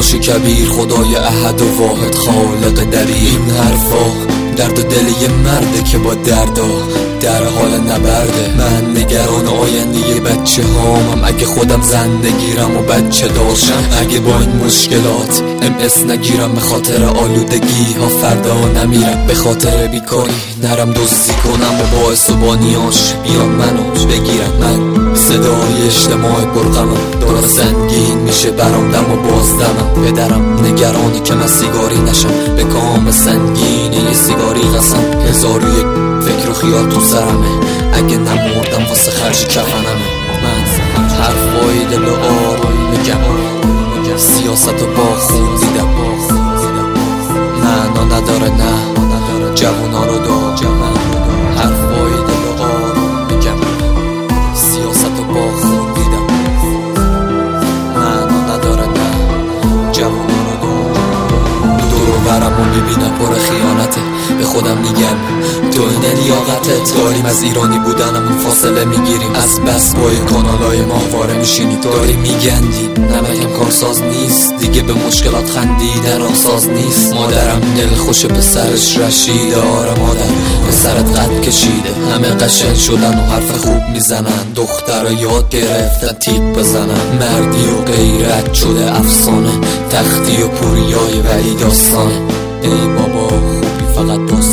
باشه کبیر، خدای احد و واحد خالق دبیر. این حرفا درد و دل یه مرده که با دردا در حال نبرده. من نگران آینده بچه هامم، اگه خودم زندگیرم و بچه داشتم. اگه با این مشکلات MS نگیرم، به خاطر آلودگی ها فردا نمیرم. به خاطر بیکاری نرم دزدی کنم و باعث و بانیاش بیان منو بگیرم. من صدای اجتماع برقمم، داره سنگین میشه برام دم و بازدمم. پدرم نگرانه که من سیگاری نشم، به کام سنگینه یه سیگاری قسم. هزار و یک فکر و خیال تو سرمه، اگه نمردم واسه خرج کفنمه. من حرفای دل و آروی میگم، سیاست و با خون دیدم. معنا نداره نه جوونا رو دارم. حرفای دل و آروی میگم، سیاست و با خون دیدم. معنا نداره نه جوونا رو دارم. دور و برم و میبینم پر خیانته، به خودم میگم تو این لیاقتت. داریم از ایرانی بودنمون فاصله میگیریم، از بس بای کانالای ماهواره میشینیم. داریم میگندیم نمکم کارساز نیست، دیگه به مشکلات خندیدن آساز نیست. مادرم دل خوش پسرش رشیده، آره مادر پسرت قد کشیده. همه قشنگ شدن و حرف خوب میزنن، دختر یاد گرفتن تیپ بزنن. مردی و غیرت شده افسانه، تختی و پوریای ولی داستانه. ای بابا خوبی فقط